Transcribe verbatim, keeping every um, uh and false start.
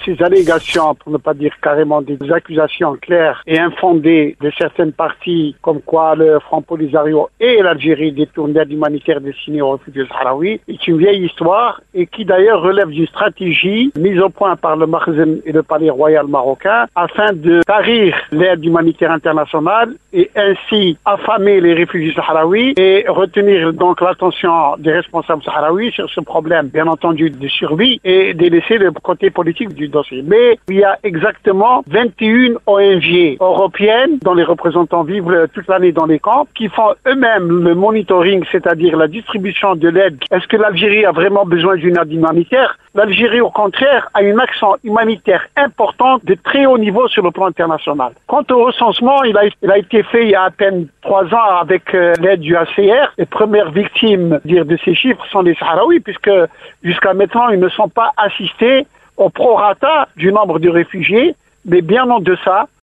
ces allégations, pour ne pas dire carrément des accusations claires et infondées de certaines parties, comme quoi le Front Polisario et l'Algérie détournent d'aide humanitaire destinée aux réfugiés sahraouis, est une vieille histoire et qui d'ailleurs relève d'une stratégie mise au point par le Makhzen et le Palais Royal marocain afin de tarir l'aide humanitaire internationale et ainsi affamer les réfugiés sahraouis et retenir donc l'attention des responsables sahraouis sur ce problème, bien entendu, de survie et délaisser le côté politique du dossier. Mais il y a exactement vingt et une O N G européennes dont les représentants vivent toute l'année dans les camps qui font eux-mêmes le monitoring, c'est-à-dire la distribution de l'aide. Est-ce que l'Algérie a vraiment besoin d'une aide humanitaire? L'Algérie, au contraire, a une action humanitaire importante de très haut niveau sur le plan international. Quant au recensement, il a, il a été fait il y a à peine trois ans avec euh, l'aide du H C R. Les premières victimes dire, de ces chiffres sont les Sahraouis, puisque jusqu'à maintenant, ils ne sont pas assistés au prorata du nombre de réfugiés, mais bien en deçà.